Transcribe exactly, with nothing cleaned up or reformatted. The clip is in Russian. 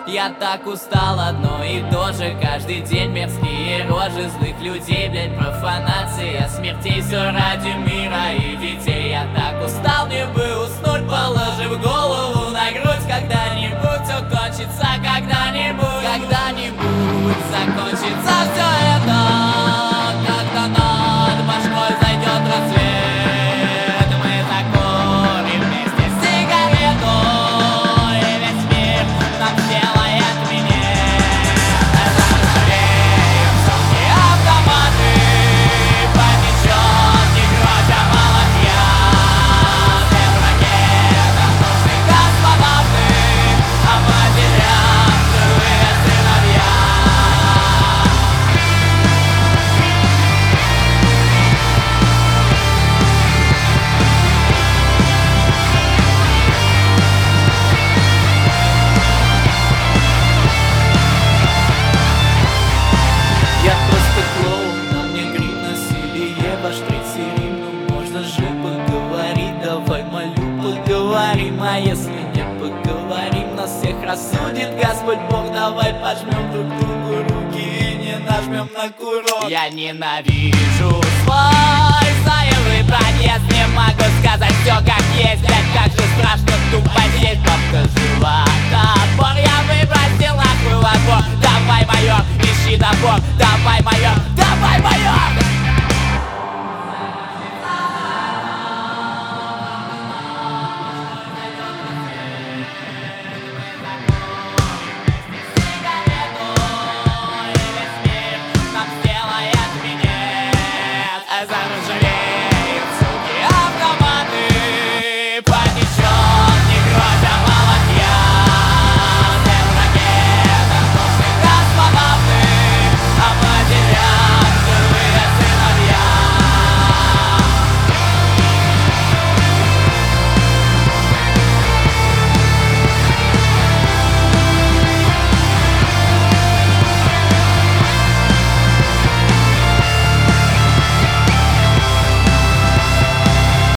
Я так устал, одно и то же каждый день. Мерзкие рожи злых людей, блять, профанация смертей. Все ради мира и детей. Я так устал, мне бы уснуть, положив голову на грудь. Когда-нибудь все кончится, когда-нибудь, когда-нибудь закончится все это. Когда над башкой зайдет рассвет, мы закурим вместе сигарету, и весь мир нам сделает минет. Зажгем сотни автоматы, потечет не кровь, а молотья. Без ракетах нужны космонавты, а матерям живые сыновья. Я просто клоун, на мне грим, насилие, ваш третий рим. Ну можно же поговорить, давай, молю, поговорим. А если не поговорим, нас всех рассудит Господь Бог. Давай пожмем друг другу руки и не нажмем на курок. Я ненавижу свой соевый подъезд, не могу сказать все как есть. Блять, как же страшно тупо здесь, бабка жива, топор я выбрал.